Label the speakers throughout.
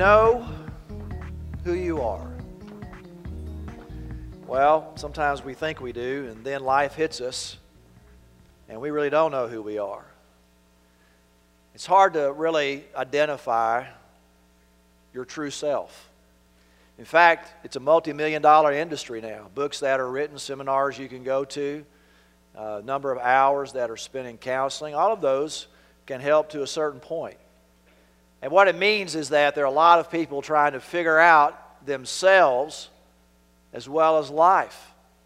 Speaker 1: know who you are? Well, sometimes we think we do, and then life hits us, and we really don't know who we are. It's hard to really identify your true self. In fact, it's a multi-million-dollar industry now. Books that are written, seminars you can go to, number of hours that are spent in counseling, all of those can help to a certain point. And what it means is that there are a lot of people trying to figure out themselves as well as life.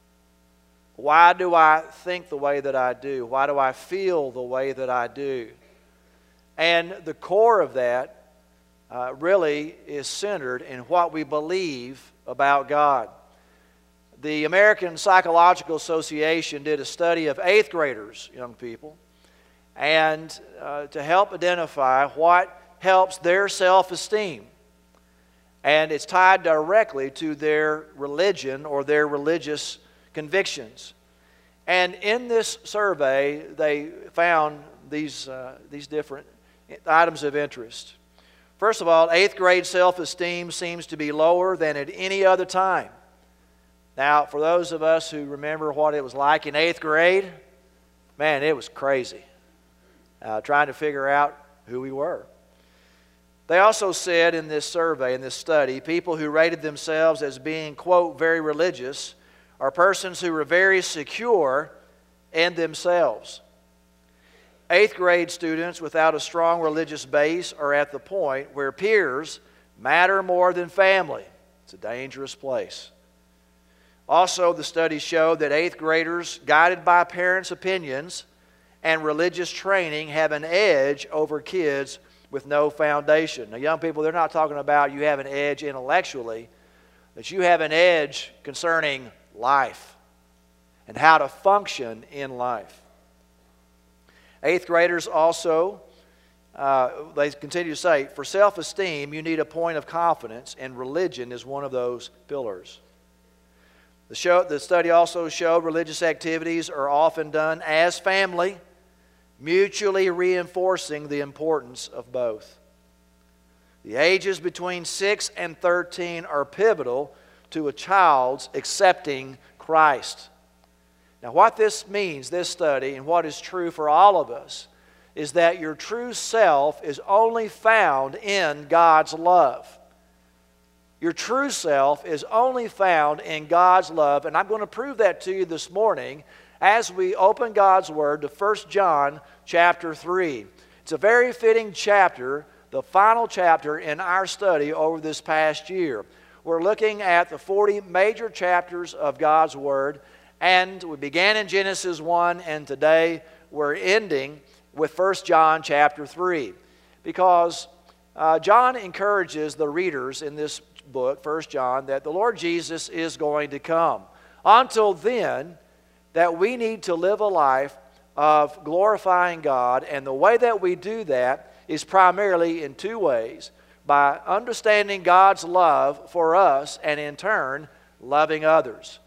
Speaker 1: Why do I think the way that I do? Why do I feel the way that I do? And the core of that really is centered in what we believe about God. The American Psychological Association did a study of 8th graders, young people, and to help identify what helps their self-esteem. And it's tied directly to their religion or their religious convictions. And in this survey, they found these different items of interest. First of all, 8th grade self-esteem seems to be lower than at any other time. Now, for those of us who remember what it was like in 8th grade, man, it was crazy. Trying to figure out who we were. They also said in this survey, in this study, people who rated themselves as being, quote, very religious are persons who were very secure in themselves. 8th grade students without a strong religious base are at the point where peers matter more than family. It's a dangerous place. Also, the study showed that 8th graders, guided by parents' opinions and religious training, have an edge over kids with no foundation. Now, young people, they're not talking about you have an edge intellectually, but you have an edge concerning life and how to function in life. 8th graders also, they continue to say, for self-esteem, you need a point of confidence, and religion is one of those pillars. The study also showed religious activities are often done as family, mutually reinforcing the importance of both. The ages between 6 and 13 are pivotal to a child's accepting Christ. Now, what this means, this study, and what is true for all of us, is that your true self is only found in God's love. Your true self is only found in God's love, and I'm going to prove that to you this morning as we open God's Word to 1 John chapter 3. It's a very fitting chapter, the final chapter in our study over this past year. We're looking at the 40 major chapters of God's Word, and we began in Genesis 1, and today we're ending with 1 John chapter 3. Because John encourages the readers in this book, 1 John, that the Lord Jesus is going to come. Until then, that we need to live a life of glorifying God, and the way that we do that is primarily in two ways: by understanding God's love for us, and in turn, loving others.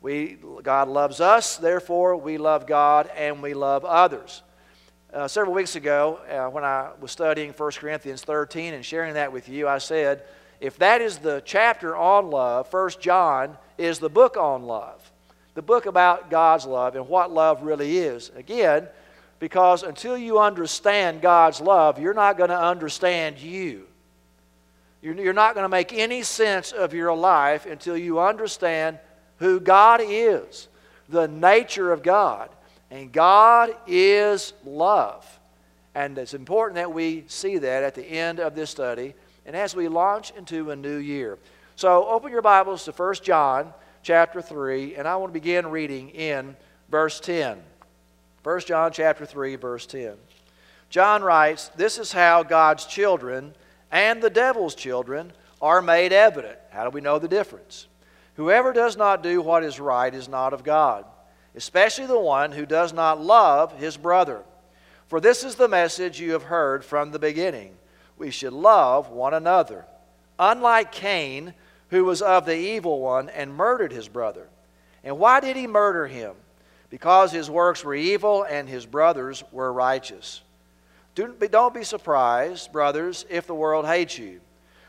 Speaker 1: God loves us, therefore we love God and we love others. Several weeks ago, when I was studying 1 Corinthians 13 and sharing that with you, I said, if that is the chapter on love, 1 John is the book on love. The book about God's love and what love really is. Again, because until you understand God's love, you're not going to understand you. You're not going to make any sense of your life until you understand who God is, the nature of God. And God is love. And it's important that we see that at the end of this study and as we launch into a new year. So open your Bibles to 1 John chapter 3, and I want to begin reading in verse 10. 1 John chapter 3, verse 10. John writes, "This is how God's children and the devil's children are made evident." How do we know the difference? "Whoever does not do what is right is not of God, especially the one who does not love his brother. For this is the message you have heard from the beginning. We should love one another. Unlike Cain, who was of the evil one and murdered his brother. And why did he murder him? Because his works were evil and his brothers were righteous. Don't be surprised, brothers, if the world hates you.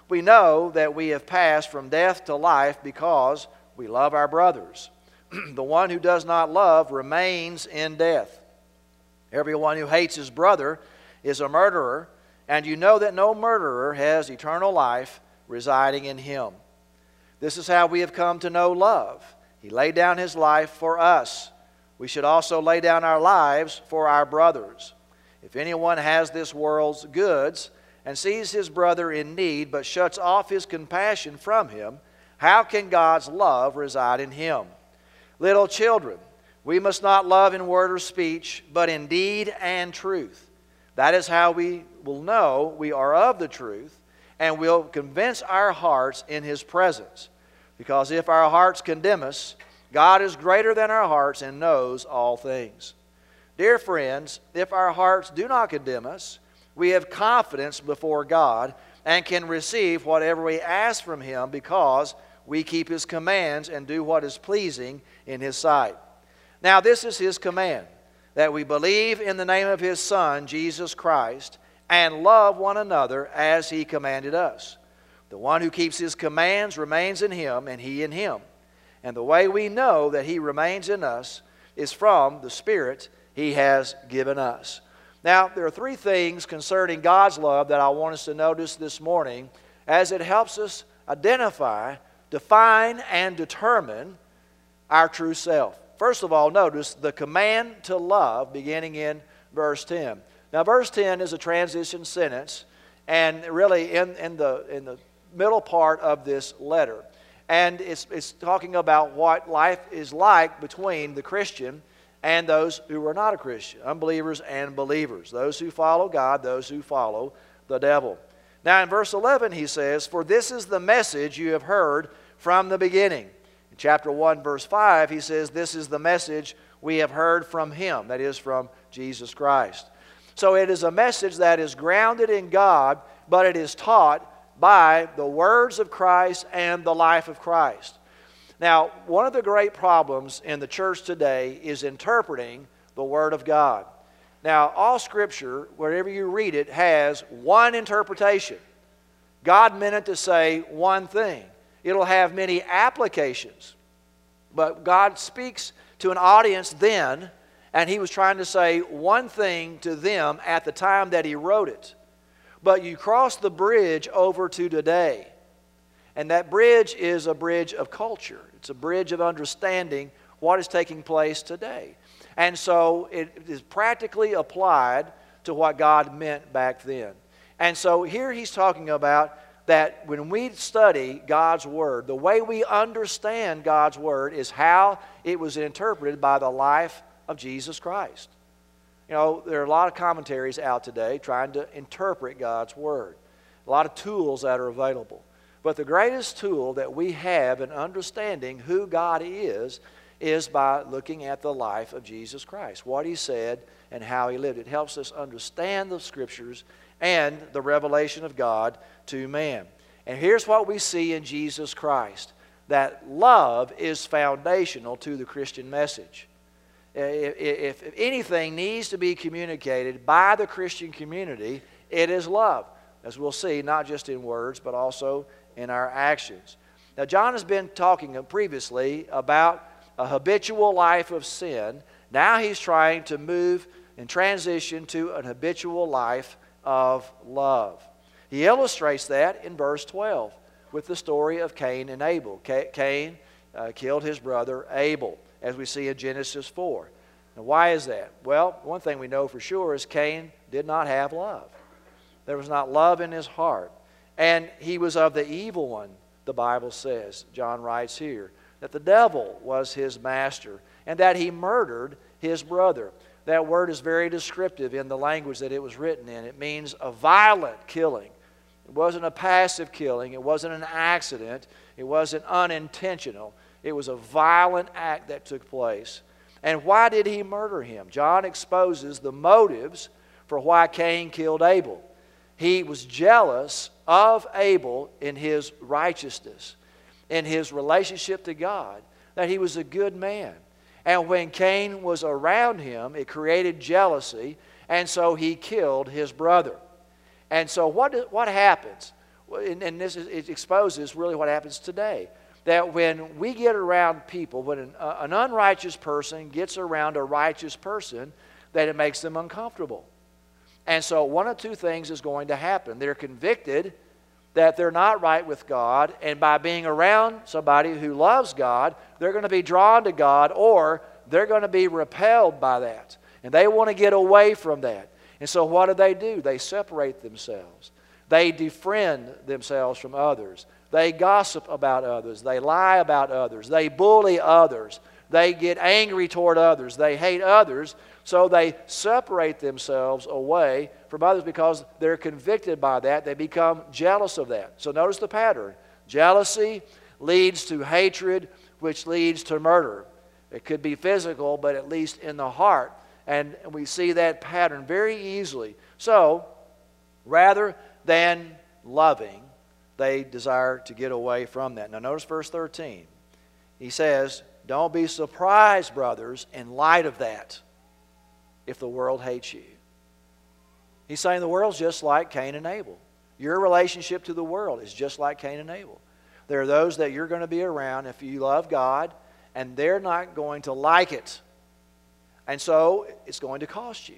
Speaker 1: We know that we have passed from death to life because we love our brothers. The one who does not love remains in death. Everyone who hates his brother is a murderer, and you know that no murderer has eternal life residing in him. This is how we have come to know love. He laid down his life for us. We should also lay down our lives for our brothers. If anyone has this world's goods and sees his brother in need but shuts off his compassion from him, how can God's love reside in him? Little children, we must not love in word or speech, but in deed and truth. That is how we will know we are of the truth, and will convince our hearts in His presence. Because if our hearts condemn us, God is greater than our hearts and knows all things. Dear friends, if our hearts do not condemn us, we have confidence before God and can receive whatever we ask from Him because we keep His commands and do what is pleasing in His sight. Now this is His command, that we believe in the name of His Son, Jesus Christ, and love one another as He commanded us. The one who keeps His commands remains in Him, and He in him. And the way we know that He remains in us is from the Spirit He has given us. Now, there are three things concerning God's love that I want us to notice this morning as it helps us identify, define, and determine our true self. First of all, notice the command to love beginning in verse 10. Now, verse 10 is a transition sentence, and really in the middle part of this letter. And it's talking about what life is like between the Christian and those who are not a Christian, unbelievers and believers, those who follow God, those who follow the devil. Now in verse 11 he says, "For this is the message you have heard from the beginning." In chapter 1 verse 5 he says, "This is the message we have heard from Him," that is from Jesus Christ. So it is a message that is grounded in God, but it is taught by the words of Christ and the life of Christ. Now, one of the great problems in the church today is interpreting the Word of God. Now, all Scripture, wherever you read it, has one interpretation. God meant it to say one thing. It'll have many applications. But God speaks to an audience then, and He was trying to say one thing to them at the time that He wrote it. But you cross the bridge over to today, and that bridge is a bridge of culture. It's a bridge of understanding what is taking place today. And so it is practically applied to what God meant back then. And so here he's talking about that when we study God's Word, the way we understand God's Word is how it was interpreted by the life of Jesus Christ. You know, there are a lot of commentaries out today trying to interpret God's Word. A lot of tools that are available. But the greatest tool that we have in understanding who God is by looking at the life of Jesus Christ. What He said and how He lived. It helps us understand the Scriptures and the revelation of God to man. And here's what we see in Jesus Christ. That love is foundational to the Christian message. If anything needs to be communicated by the Christian community, it is love. As we'll see, not just in words, but also in our actions. Now, John has been talking previously about a habitual life of sin. Now he's trying to move and transition to an habitual life of love. He illustrates that in verse 12 with the story of Cain and Abel. Cain killed his brother Abel, as we see in Genesis 4. Now, why is that? Well, one thing we know for sure is Cain did not have love. There was not love in his heart. And he was of the evil one, the Bible says. John writes here that the devil was his master and that he murdered his brother. That word is very descriptive in the language that it was written in. It means a violent killing. It wasn't a passive killing. It wasn't an accident. It wasn't unintentional. It was a violent act that took place. And why did he murder him? John exposes the motives for why Cain killed Abel. He was jealous of Abel in his righteousness, in his relationship to God, that he was a good man. And when Cain was around him, it created jealousy, and so he killed his brother. And so what happens? and it exposes really what happens today. That when we get around people, when an unrighteous person gets around a righteous person, that it makes them uncomfortable. And so one of two things is going to happen. They're convicted that they're not right with God, and by being around somebody who loves God, they're going to be drawn to God, or they're going to be repelled by that. And they want to get away from that. And so what do? They separate themselves. They defriend themselves from others. They gossip about others. They lie about others. They bully others. They get angry toward others. They hate others. So they separate themselves away from others because they're convicted by that. They become jealous of that. So notice the pattern. Jealousy leads to hatred, which leads to murder. It could be physical, but at least in the heart. And we see that pattern very easily. So, rather than loving, they desire to get away from that. Now notice verse 13. He says, don't be surprised, brothers, in light of that, if the world hates you. He's saying the world's just like Cain and Abel. Your relationship to the world is just like Cain and Abel. There are those that you're going to be around if you love God, and they're not going to like it. And so it's going to cost you.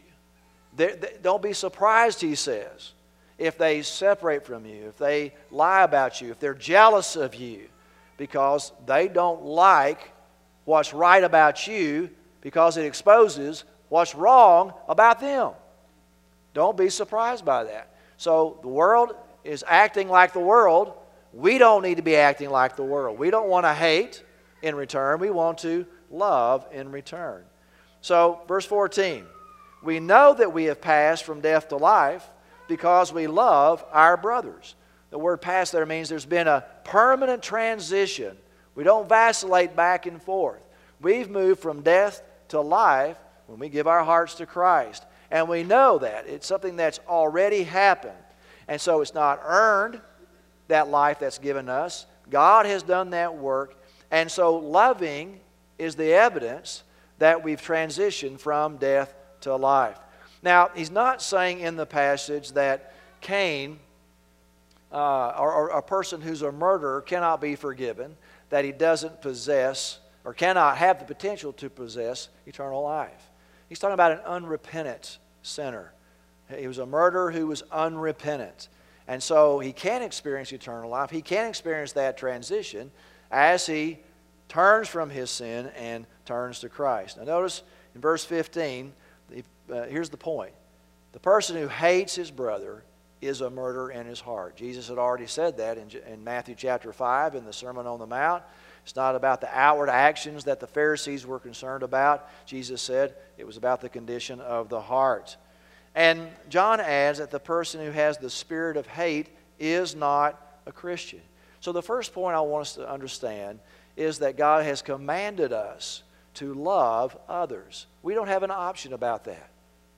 Speaker 1: Don't be surprised, he says, if they separate from you, if they lie about you, if they're jealous of you, because they don't like what's right about you because it exposes what's wrong about them. Don't be surprised by that. So the world is acting like the world. We don't need to be acting like the world. We don't want to hate in return. We want to love in return. So, verse 14, we know that we have passed from death to life because we love our brothers. The word pass there means there's been a permanent transition. We don't vacillate back and forth. We've moved from death to life when we give our hearts to Christ. And we know that. It's something that's already happened. And so it's not earned, that life that's given us. God has done that work. And so loving is the evidence that we've transitioned from death to life. Now, he's not saying in the passage that Cain, or a person who's a murderer, cannot be forgiven, that he doesn't possess or cannot have the potential to possess eternal life. He's talking about an unrepentant sinner. He was a murderer who was unrepentant. And so he can experience eternal life. He can experience that transition as he turns from his sin and turns to Christ. Now notice in verse 15, here's the point. The person who hates his brother is a murderer in his heart. Jesus had already said that in Matthew chapter 5 in the Sermon on the Mount. It's not about the outward actions that the Pharisees were concerned about. Jesus said it was about the condition of the heart. And John adds that the person who has the spirit of hate is not a Christian. So the first point I want us to understand is that God has commanded us to love others. We don't have an option about that.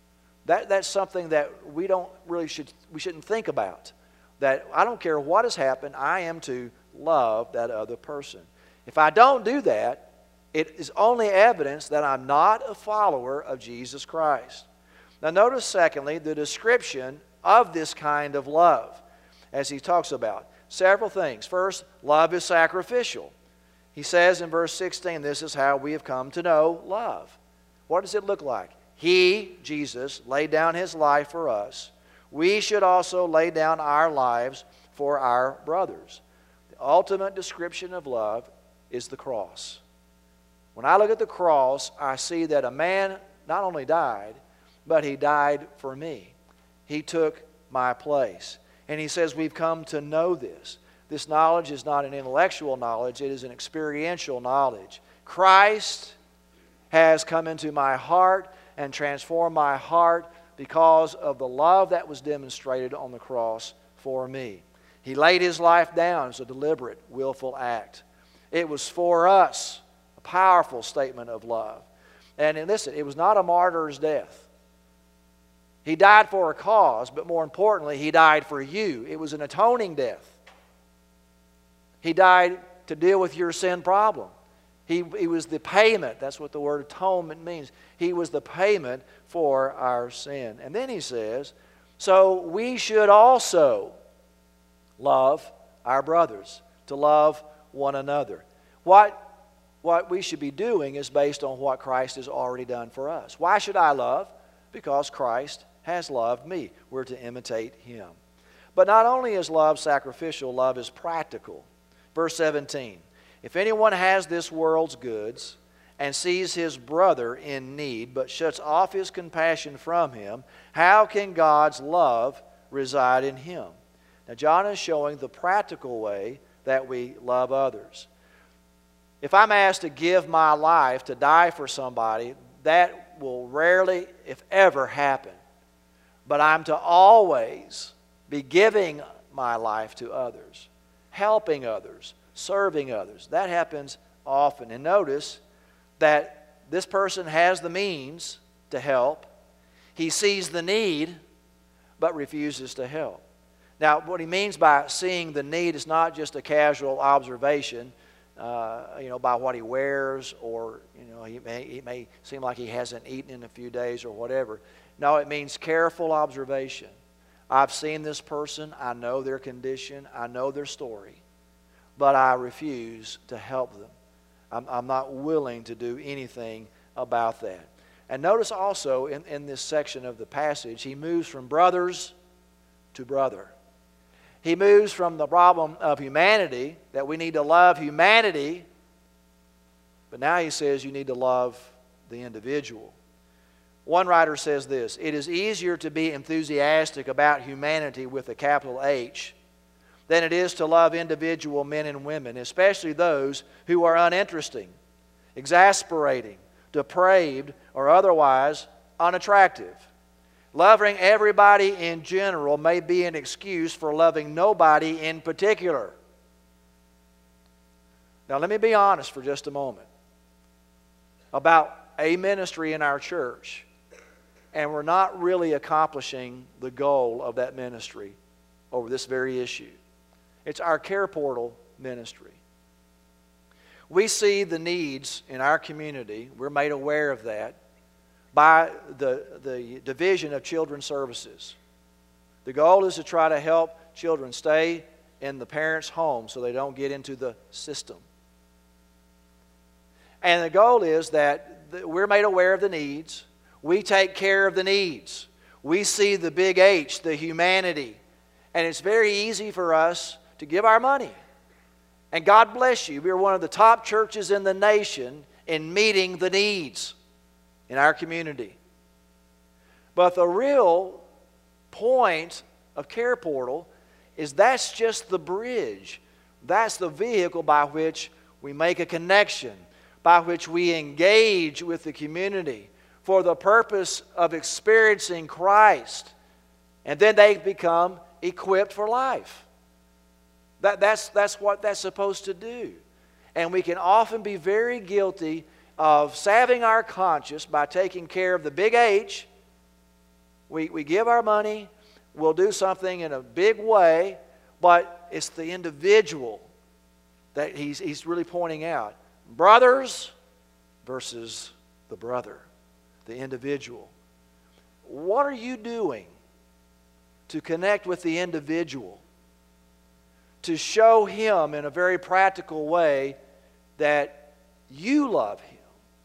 Speaker 1: That's something that we shouldn't think about. That I don't care what has happened, I am to love that other person. If I don't do that, it is only evidence that I'm not a follower of Jesus Christ. Now notice secondly the description of this kind of love as he talks about several things. First, love is sacrificial. He says in verse 16, this is how we have come to know love. What does it look like? He, Jesus, laid down his life for us. We should also lay down our lives for our brothers. The ultimate description of love is the cross. When I look at the cross, I see that a man not only died, but he died for me. He took my place. And he says we've come to know this. This knowledge is not an intellectual knowledge, it is an experiential knowledge. Christ has come into my heart and transformed my heart because of the love that was demonstrated on the cross for me. He laid his life down as a deliberate, willful act. It was for us, a powerful statement of love. And listen, it was not a martyr's death. He died for a cause, but more importantly, he died for you. It was an atoning death. He died to deal with your sin problem. He was the payment. That's what the word atonement means. He was the payment for our sin. And then he says, so we should also love our brothers, to love one another. What we should be doing is based on what Christ has already done for us. Why should I love? Because Christ has loved me. We're to imitate Him. But not only is love sacrificial, love is practical. Verse 17, if anyone has this world's goods and sees his brother in need, but shuts off his compassion from him, how can God's love reside in him? Now, John is showing the practical way that we love others. If I'm asked to give my life to die for somebody, that will rarely, if ever, happen. But I'm to always be giving my life to others, helping others, serving others. That happens often. And notice that this person has the means to help. He sees the need, but refuses to help. Now, what he means by seeing the need is not just a casual observation, by what he wears, or he may seem like he hasn't eaten in a few days or whatever. No, it means careful observation. I've seen this person, I know their condition, I know their story, but I refuse to help them. I'm not willing to do anything about that. And notice also in this section of the passage, he moves from brothers to brother. He moves from the problem of humanity, that we need to love humanity, but now he says you need to love the individual. One writer says this: it is easier to be enthusiastic about humanity with a capital H than it is to love individual men and women, especially those who are uninteresting, exasperating, depraved, or otherwise unattractive. Loving everybody in general may be an excuse for loving nobody in particular. Now, let me be honest for just a moment about a ministry in our church, and we're not really accomplishing the goal of that ministry over this very issue. It's our Care Portal ministry. We see the needs in our community. We're made aware of that by the Division of Children's Services. The goal is to try to help children stay in the parents' home so they don't get into the system. And the goal is that we're made aware of the needs. We take care of the needs. We see the big H, the humanity. And it's very easy for us to give our money. And God bless you, we're one of the top churches in the nation in meeting the needs in our community. But the real point of Care Portal is that's just the bridge. That's the vehicle by which we make a connection, by which we engage with the community for the purpose of experiencing Christ. And then they become equipped for life. That's what that's supposed to do. And we can often be very guilty of salving our conscience by taking care of the big H. We give our money, we'll do something in a big way, but it's the individual that he's really pointing out. Brothers versus the brother, the individual. What are you doing to connect with the individual, to show him in a very practical way that you love him?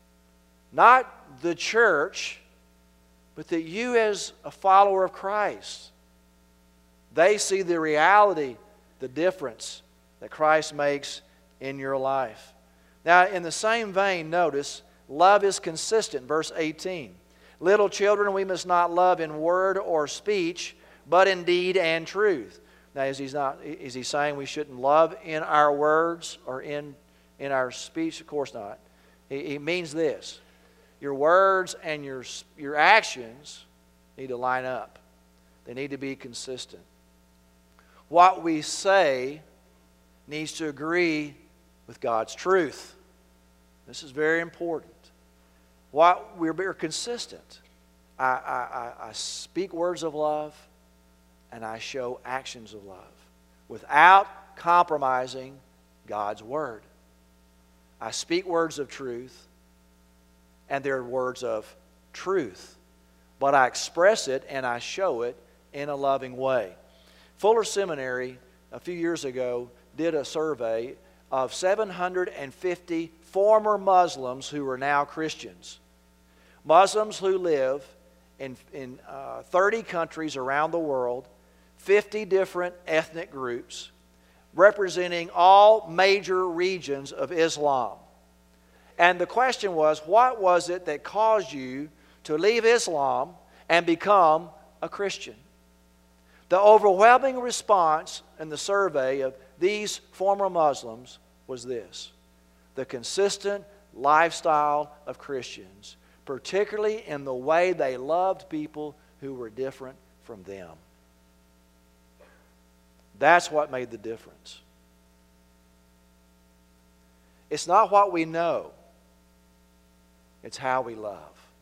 Speaker 1: Not the church, but that you as a follower of Christ, they see the reality, the difference that Christ makes in your life. Now, in the same vein, notice, love is consistent. Verse 18. Little children, we must not love in word or speech, but in deed and truth. Now, is he saying we shouldn't love in our words or in our speech? Of course not. He means this. Your words and your actions need to line up. They need to be consistent. What we say needs to agree with God's truth. This is very important. We're consistent. I speak words of love and I show actions of love without compromising God's word. I speak words of truth and they're words of truth, but I express it and I show it in a loving way. Fuller Seminary a few years ago, did a survey of 750 former Muslims who are now Christians. Muslims who live in 30 countries around the world, 50 different ethnic groups, representing all major regions of Islam. And the question was, what was it that caused you to leave Islam and become a Christian? The overwhelming response in the survey of these former Muslims was this: the consistent lifestyle of Christians, particularly in the way they loved people who were different from them. That's what made the difference. It's not what we know, it's how we love.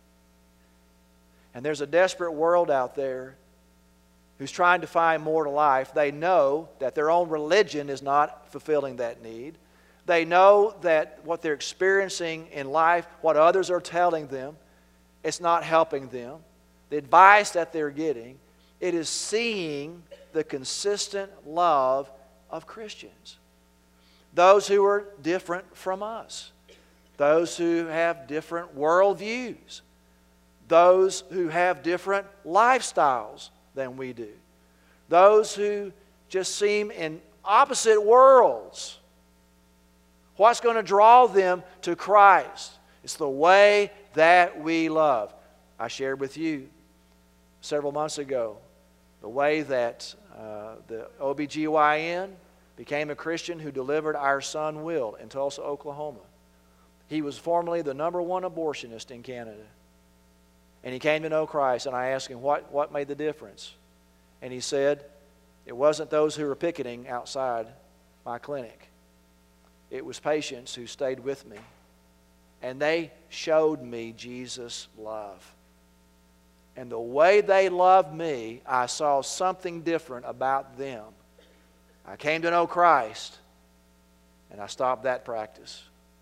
Speaker 1: And there's a desperate world out there who's trying to find more to life. They know that their own religion is not fulfilling that need. They know that what they're experiencing in life, what others are telling them, it's not helping them. The advice that they're getting, it is seeing the consistent love of Christians. Those who are different from us. Those who have different worldviews. Those who have different lifestyles than we do. Those who just seem in opposite worlds. What's going to draw them to Christ? It's the way that we love. I shared with you several months ago the way that the OBGYN became a Christian who delivered our son Will in Tulsa, Oklahoma. He was formerly the #1 abortionist in Canada. And he came to know Christ, and I asked him, what made the difference? And he said, it wasn't those who were picketing outside my clinic. It was patients who stayed with me. And they showed me Jesus' love. And the way they loved me, I saw something different about them. I came to know Christ, and I stopped that practice.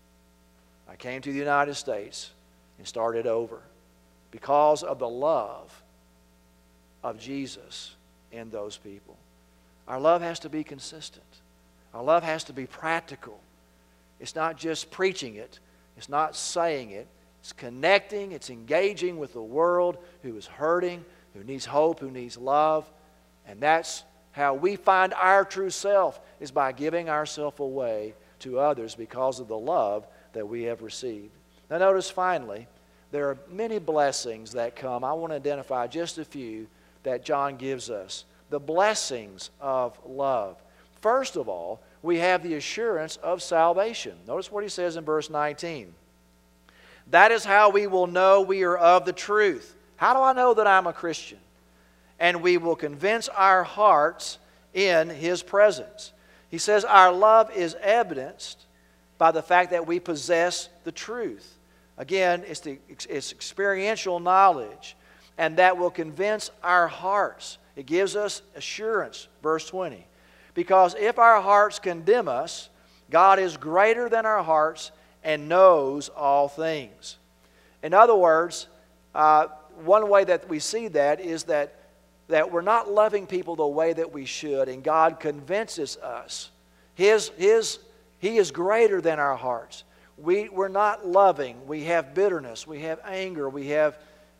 Speaker 1: I came to the United States and started over because of the love of Jesus in those people. Our love has to be consistent. Our love has to be practical. It's not just preaching it. It's not saying it. It's connecting. It's engaging with the world who is hurting, who needs hope, who needs love. And that's how we find our true self, is by giving ourselves away to others because of the love that we have received. Now notice finally, there are many blessings that come. I want to identify just a few that John gives us. The blessings of love. First of all, we have the assurance of salvation. Notice what he says in verse 19. That is how we will know we are of the truth. How do I know that I'm a Christian? And we will convince our hearts in His presence. He says our love is evidenced by the fact that we possess the truth. Again, it's experiential knowledge, and that will convince our hearts. It gives us assurance, verse 20. Because if our hearts condemn us, God is greater than our hearts and knows all things. In other words, one way that we see that is that we're not loving people the way that we should, and God convinces us. He is greater than our hearts. We're not loving. We have bitterness. We have anger. We have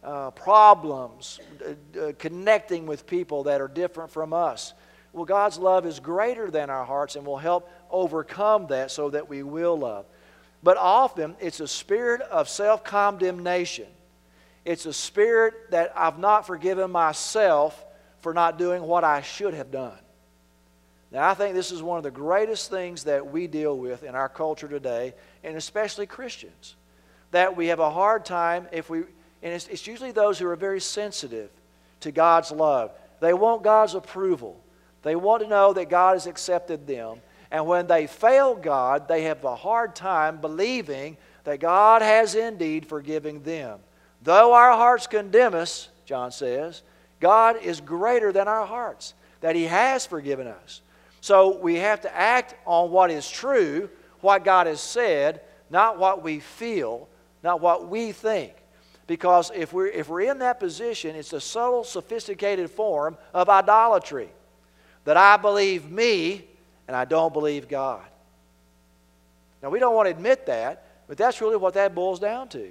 Speaker 1: problems connecting with people that are different from us. Well, God's love is greater than our hearts and will help overcome that so that we will love. But often it's a spirit of self-condemnation. It's a spirit that I've not forgiven myself for not doing what I should have done. Now, I think this is one of the greatest things that we deal with in our culture today, and especially Christians, that we have a hard time and it's usually those who are very sensitive to God's love. They want God's approval. They want to know that God has accepted them. And when they fail God, they have a hard time believing that God has indeed forgiven them. Though our hearts condemn us, John says, God is greater than our hearts, that He has forgiven us. So we have to act on what is true, what God has said, not what we feel, not what we think. Because if we're in that position, it's a subtle, sophisticated form of idolatry. that I believe me and I don't believe God. Now, we don't want to admit that, but that's really what that boils down to.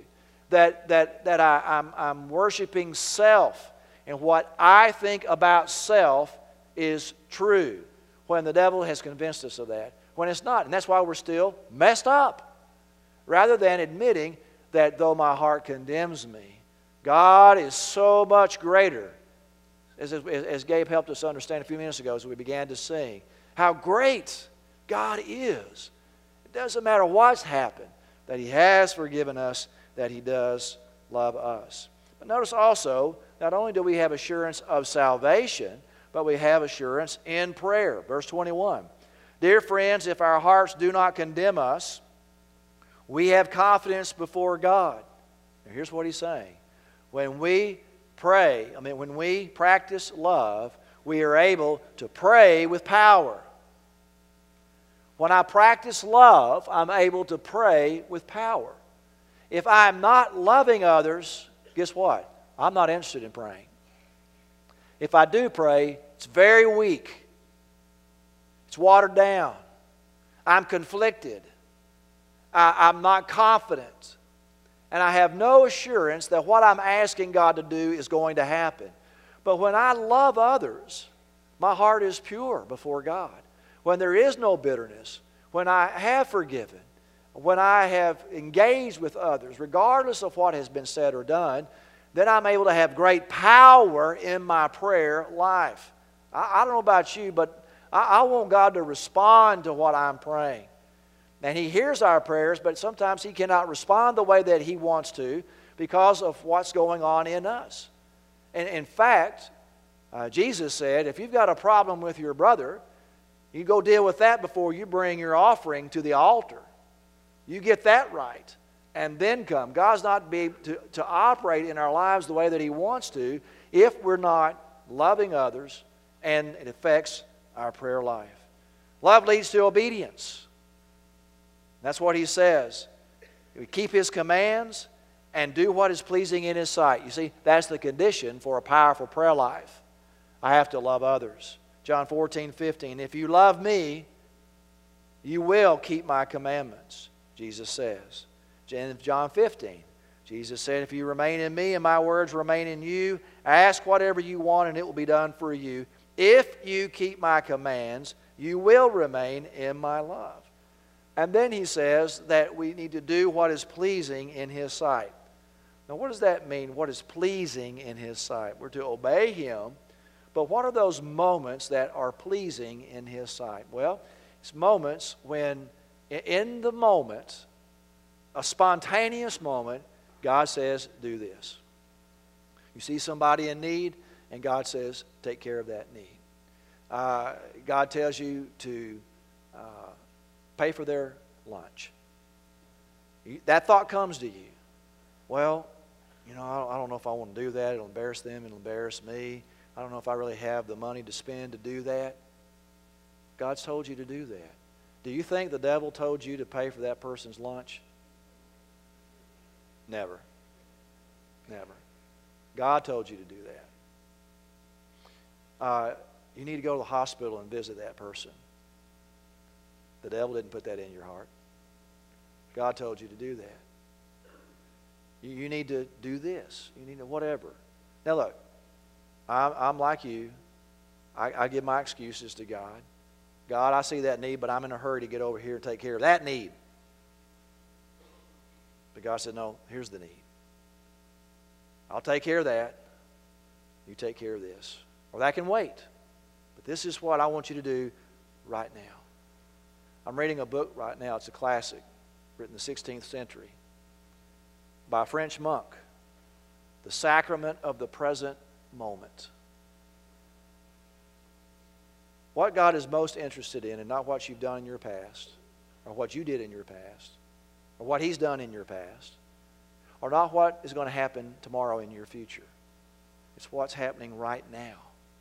Speaker 1: I'm worshiping self, and what I think about self is true, when the devil has convinced us of that, when it's not. And that's why we're still messed up. Rather than admitting that though my heart condemns me, God is so much greater. As Gabe helped us understand a few minutes ago as we began to sing, how great God is. It doesn't matter what's happened, that He has forgiven us, that He does love us. But notice also, not only do we have assurance of salvation, but we have assurance in prayer. Verse 21. Dear friends, if our hearts do not condemn us, we have confidence before God. Now here's what he's saying. When we pray, when we practice love, we are able to pray with power. When I practice love, I'm able to pray with power. If I'm not loving others, guess what? I'm not interested in praying. If I do pray, it's very weak. It's watered down. I'm conflicted. I'm not confident. And I have no assurance that what I'm asking God to do is going to happen. But when I love others, my heart is pure before God. When there is no bitterness, when I have forgiven, when I have engaged with others, regardless of what has been said or done, then I'm able to have great power in my prayer life. I don't know about you, but I want God to respond to what I'm praying. And He hears our prayers, but sometimes He cannot respond the way that He wants to because of what's going on in us. And in fact, Jesus said, if you've got a problem with your brother, you go deal with that before you bring your offering to the altar. You get that right, and then come. God's not able to operate in our lives the way that He wants to if we're not loving others, and it affects our prayer life. Love leads to obedience. That's what He says. We keep His commands and do what is pleasing in His sight. You see, that's the condition for a powerful prayer life. I have to love others. John 14:15. If you love me, you will keep my commandments, Jesus says. In John 15, Jesus said, if you remain in me and my words remain in you, ask whatever you want and it will be done for you. If you keep my commands, you will remain in my love. And then He says that we need to do what is pleasing in His sight. Now, what does that mean, what is pleasing in His sight? We're to obey Him, but what are those moments that are pleasing in His sight? Well, it's moments when, in the moment, a spontaneous moment, God says, do this. You see somebody in need, and God says, take care of that need. God tells you to pay for their lunch. That thought comes to you. Well, I don't know if I want to do that. It'll embarrass them. It'll embarrass me. I don't know if I really have the money to spend to do that. God's told you to do that. Do you think the devil told you to pay for that person's lunch? Never. Never. God told you to do that. You need to go to the hospital and visit that person. The devil didn't put that in your heart. God told you to do that. You need to do this. You need to whatever. Now look, I'm like you. I give my excuses to God. God, I see that need, but I'm in a hurry to get over here and take care of that need. But God said, no, here's the need. I'll take care of that. You take care of this. Or that can wait. But this is what I want you to do right now. I'm reading a book right now. It's a classic, written in the 16th century, by a French monk. The Sacrament of the Present Moment. What God is most interested in, and not what you've done in your past, or what you did in your past, or what He's done in your past, or not what is going to happen tomorrow in your future. It's what's happening right now.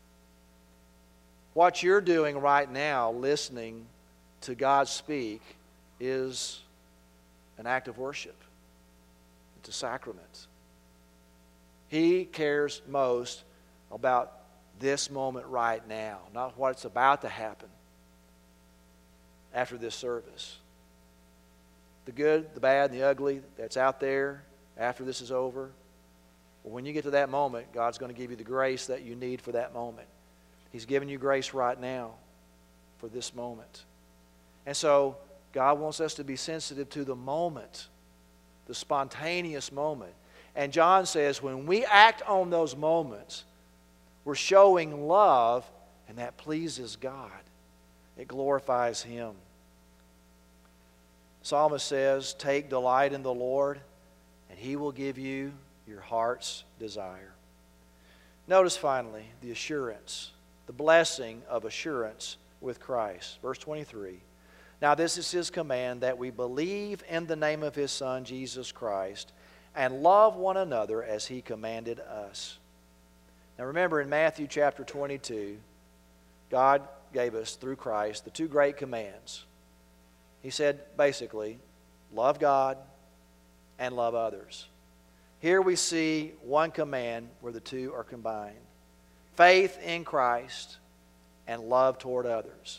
Speaker 1: What you're doing right now, listening to God speak, is an act of worship. It's a sacrament. He cares most about this moment right now, not what's about to happen after this service. The good, the bad, and the ugly that's out there after this is over. Well, when you get to that moment, God's going to give you the grace that you need for that moment. He's giving you grace right now for this moment. And so God wants us to be sensitive to the moment, the spontaneous moment. And John says when we act on those moments, we're showing love, and that pleases God. It glorifies Him. Psalmist says, take delight in the Lord, and He will give you your heart's desire. Notice finally the assurance, the blessing of assurance with Christ. Verse 23. Now this is His command, that we believe in the name of His Son, Jesus Christ, and love one another as He commanded us. Now remember, in Matthew chapter 22, God gave us, through Christ, the two great commands. He said, basically, love God and love others. Here we see one command where the two are combined. Faith in Christ and love toward others.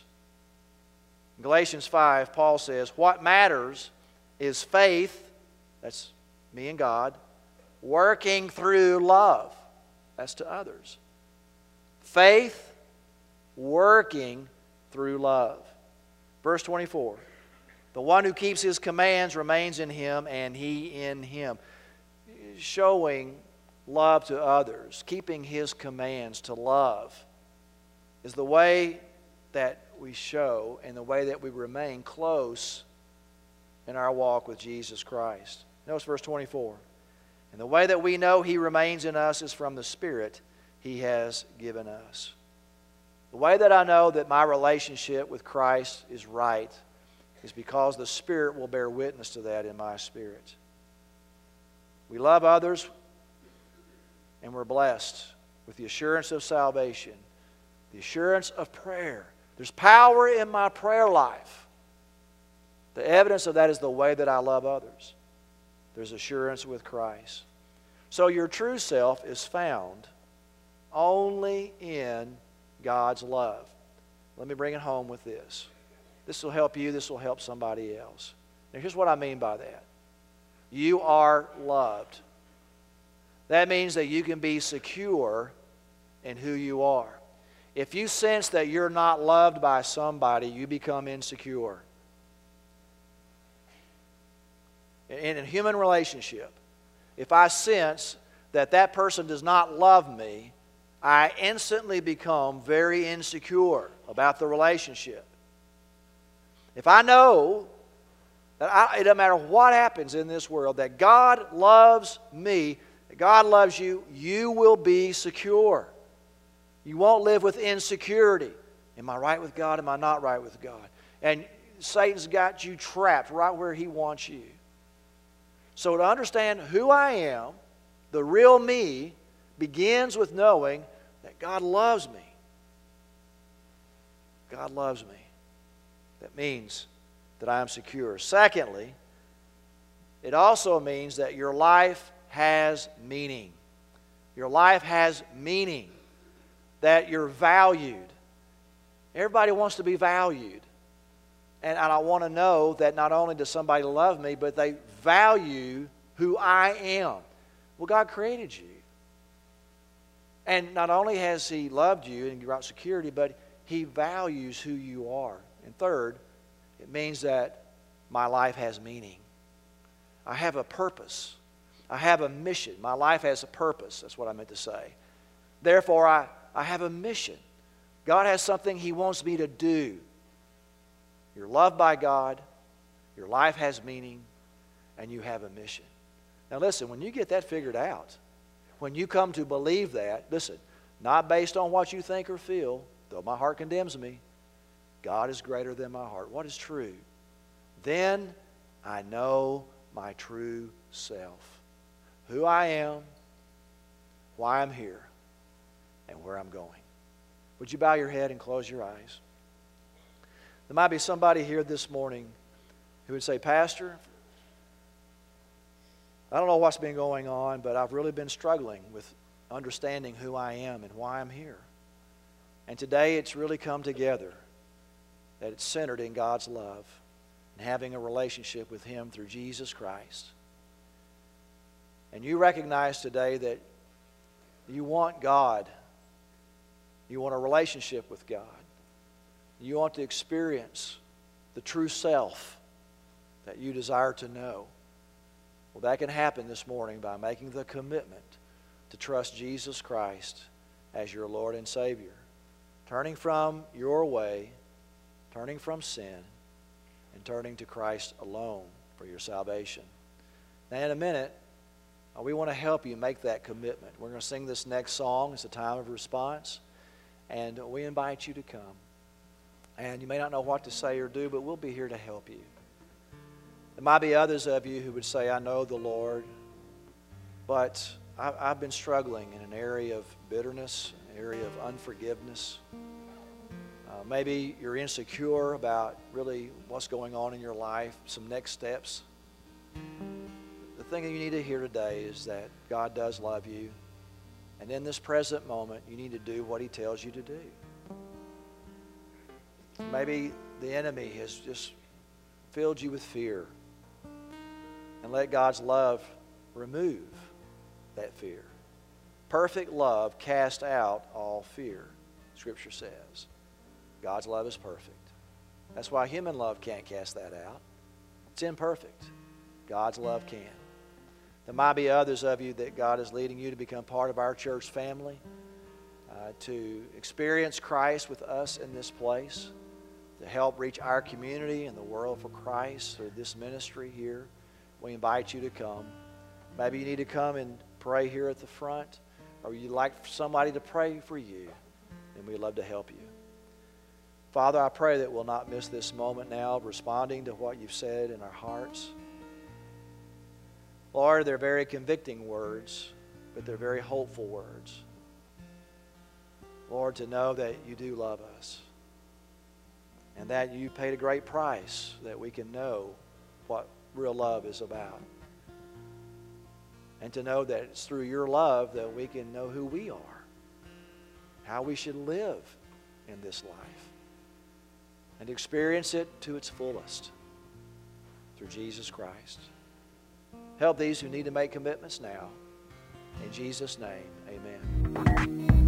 Speaker 1: In Galatians 5, Paul says, what matters is faith, that's me and God, working through love, that's to others. Faith working through love. Verse 24, the one who keeps His commands remains in Him and He in him. Showing love to others, keeping His commands to love, is the way that we show and the way that we remain close in our walk with Jesus Christ. Notice verse 24. And the way that we know He remains in us is from the Spirit He has given us. The way that I know that my relationship with Christ is right is because the Spirit will bear witness to that in my spirit. We love others, and we're blessed with the assurance of salvation, the assurance of prayer. There's power in my prayer life. The evidence of that is the way that I love others. There's assurance with Christ. So your true self is found only in God's love. Let me bring it home with this. This will help you. This will help somebody else. Now here's what I mean by that. You are loved. That means that you can be secure in who you are. If you sense that you're not loved by somebody, you become insecure. In a human relationship, if I sense that that person does not love me, I instantly become very insecure about the relationship. If I know that it doesn't matter what happens in this world, that God loves me, that God loves you, you will be secure. You won't live with insecurity. Am I right with God? Am I not right with God? And Satan's got you trapped right where he wants you. So to understand who I am, the real me, begins with knowing that God loves me. God loves me. That means that I am secure. Secondly, it also means that your life has meaning. Your life has meaning. That you're valued. Everybody wants to be valued. And I want to know that not only does somebody love me, but they value who I am. Well, God created you. And not only has He loved you and brought security, but He values who you are. And third, it means that my life has meaning. I have a purpose. I have a mission. My life has a purpose. That's what I meant to say. Therefore, I have a mission. God has something He wants me to do. You're loved by God. Your life has meaning. And you have a mission. Now listen, when you get that figured out, when you come to believe that, listen, not based on what you think or feel, though my heart condemns me, God is greater than my heart. What is true? Then I know my true self. Who I am, why I'm here, and where I'm going. Would you bow your head and close your eyes? There might be somebody here this morning who would say, Pastor, I don't know what's been going on, but I've really been struggling with understanding who I am and why I'm here. And today it's really come together, that it's centered in God's love and having a relationship with Him through Jesus Christ. And you recognize today that you want God. You want a relationship with God. You want to experience the true self that you desire to know. Well, that can happen this morning by making the commitment to trust Jesus Christ as your Lord and Savior. Turning from your way, turning from sin, and turning to Christ alone for your salvation. Now, in a minute, we want to help you make that commitment. We're going to sing this next song. It's a time of response. And we invite you to come. And you may not know what to say or do, but we'll be here to help you. There might be others of you who would say, I know the Lord, but I've been struggling in an area of bitterness, an area of unforgiveness. Maybe you're insecure about really what's going on in your life, some next steps. The thing that you need to hear today is that God does love you. And in this present moment, you need to do what He tells you to do. Maybe the enemy has just filled you with fear. And let God's love remove that fear. Perfect love casts out all fear, Scripture says. God's love is perfect. That's why human love can't cast that out. It's imperfect. God's love can. There might be others of you that God is leading you to become part of our church family, to experience Christ with us in this place, to help reach our community and the world for Christ through this ministry here. We invite you to come. Maybe you need to come and pray here at the front, or you'd like somebody to pray for you, and we'd love to help you. Father, I pray that we'll not miss this moment now of responding to what you've said in our hearts. Lord, they're very convicting words, but they're very hopeful words. Lord, to know that you do love us and that you paid a great price that we can know what real love is about. And to know that it's through your love that we can know who we are, how we should live in this life, and experience it to its fullest through Jesus Christ. Help these who need to make commitments now. In Jesus' name, amen.